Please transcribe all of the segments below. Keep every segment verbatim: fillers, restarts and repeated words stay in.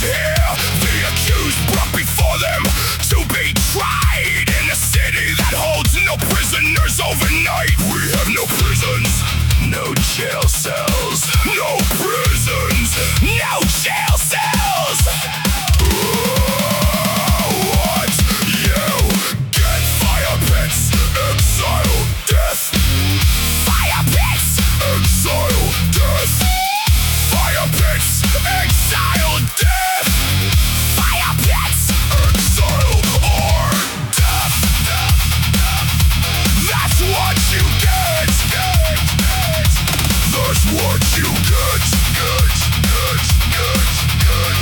here, the accused brought before them to be tried in a city that holds no prisoners overnight. We have no prisons, no jail cells, no prisons, no jail cells. What? You get fire pits, exile, death. Fire pits, exile, death. Fire pits, exile, death. Fire pits, exile, or death. That's what you get. That's what you get. Get, get, get, get,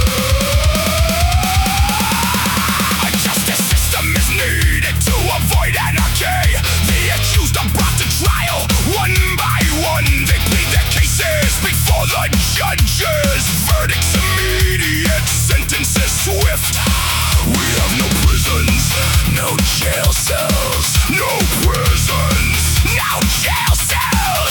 get. A justice system is needed to avoid anarchy. The accused are brought to trial one by one. They plead their cases before the judges. Verdicts immediate, sentences swift. We have no prisons, no jail cells, no prisons, no jail cells.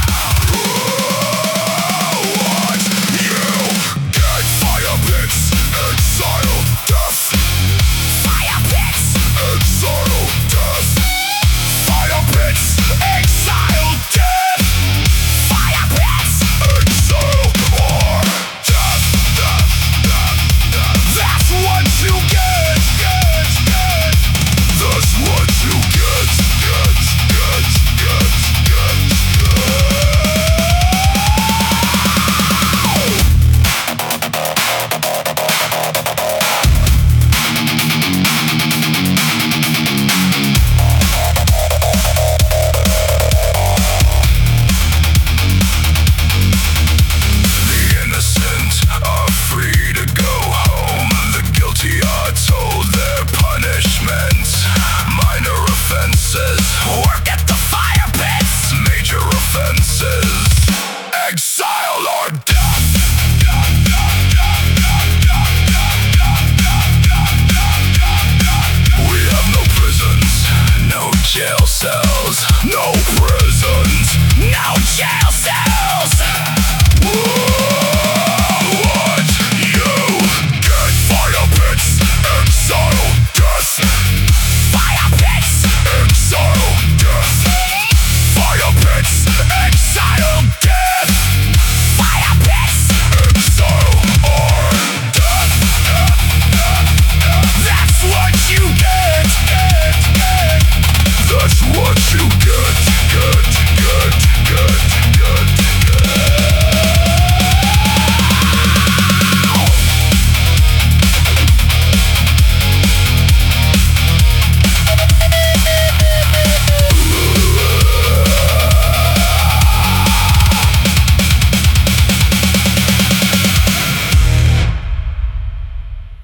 What? You get fire pits, exile, death. Fire pits, exile, death. Fire pits, exile, death. Fire pits, exile, or death, death, death, death. That's what you get, get, get. That's what you get, get, get, get, get, get. The innocent are free to go home. The guilty are told their punishment. Minor offenses, work at the fire pits. Major offenses, exile or death. We have no prisons, no jail cells, no prisons, no jail cells. Woo!